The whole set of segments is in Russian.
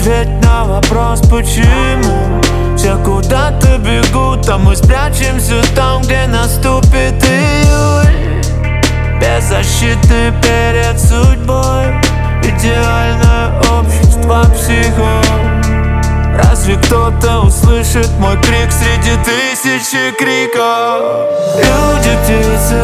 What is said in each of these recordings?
Ответь на вопрос, почему все куда-то бегут, а мы спрячемся там, где наступит июль. Беззащитны перед судьбой, идеальное общество психов. Разве кто-то услышит мой крик среди тысячи криков? Люди птицы,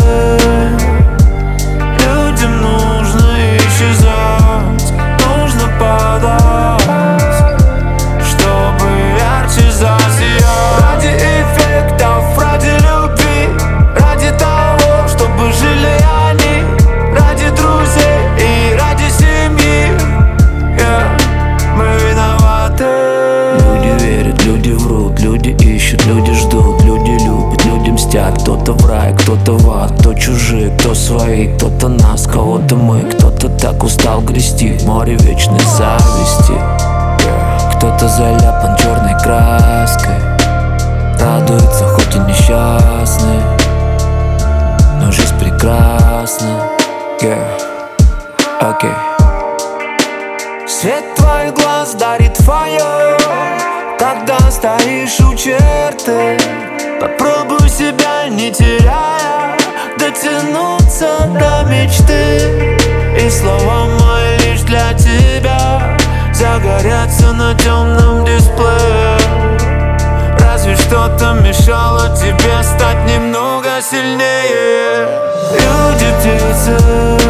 людям нужно исчезать, нужно падать, чтобы ярче засиять. Ради эффектов, ради любви, ради того, чтобы жили они, ради друзей и ради семьи. Мы виноваты. Люди верят, люди врут, люди ищут, люди ждут, люди любят, люди мстят. Кто-то в рай, кто-то в ад, кто чужие, кто свои, кто-то нас, кого-то мы. Кто-то так устал грести в море вечной зависти. Кто-то заляпан черной краской, радуется, хоть и несчастный, но жизнь прекрасна. Окей. Свет твоих глаз дарит фойер, когда стоишь у черты. Попробуй себя, не теряя, дотянуться до мечты. И слова мои лишь для тебя загорятся на темном дисплее. Разве что-то мешало тебе стать немного сильнее? Люди птицы,